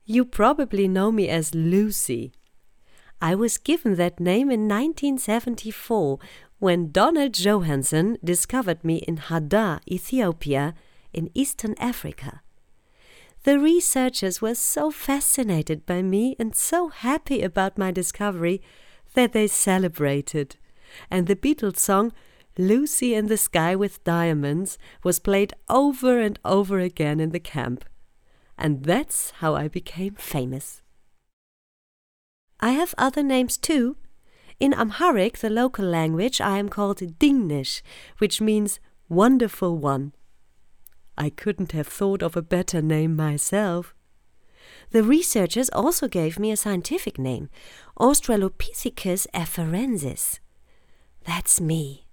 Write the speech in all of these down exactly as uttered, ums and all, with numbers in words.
You probably know me as Lucy. I was given that name in nineteen seventy-four when Donald Johanson discovered me in Hadar, Ethiopia, in Eastern Africa. The researchers were so fascinated by me and so happy about my discovery that they celebrated, and the Beatles song Lucy in the Sky with Diamonds was played over and over again in the camp. And that's how I became famous. I have other names too. In Amharic, the local language, I am called Dingnish, which means wonderful one. I couldn't have thought of a better name myself. The researchers also gave me a scientific name, Australopithecus afarensis. That's me.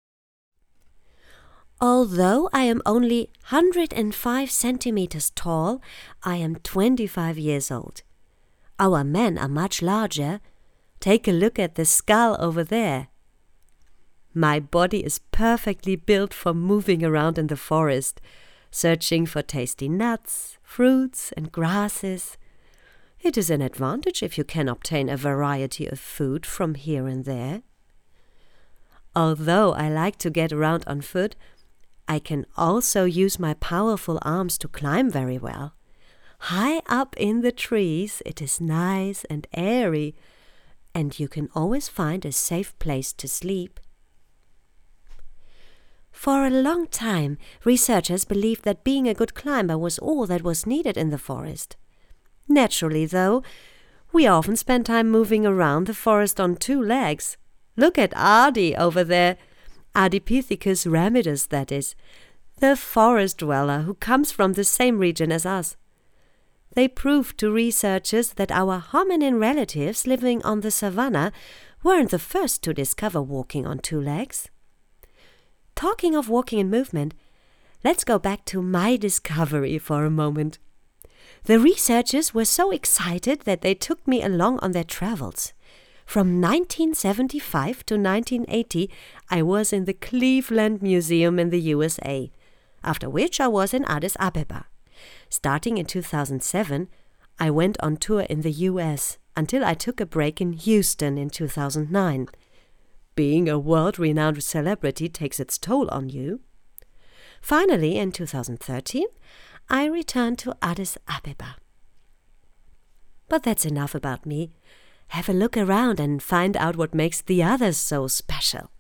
Although I am only one hundred five centimeters tall, I am twenty-five years old. Our men are much larger. Take a look at the skull over there. My body is perfectly built for moving around in the forest, searching for tasty nuts, fruits, and grasses. It is an advantage if you can obtain a variety of food from here and there. Although I like to get around on foot, I can also use my powerful arms to climb very well. High up in the trees, it is nice and airy, and you can always find a safe place to sleep. For a long time, researchers believed that being a good climber was all that was needed in the forest. Naturally, though, we often spend time moving around the forest on two legs. Look at Adi over there. Ardipithecus ramidus, that is, the forest dweller who comes from the same region as us. They proved to researchers that our hominin relatives living on the savanna weren't the first to discover walking on two legs. Talking of walking and movement, let's go back to my discovery for a moment. The researchers were so excited that they took me along on their travels. From nineteen seventy-five to nineteen eighty, I was in the Cleveland Museum in the U S A, after which I was in Addis Ababa. Starting in two thousand seven, I went on tour in the U S until I took a break in Houston in two thousand nine. Being a world-renowned celebrity takes its toll on you. Finally, in two thousand thirteen, I returned to Addis Ababa. But that's enough about me. Have a look around and find out what makes the others so special.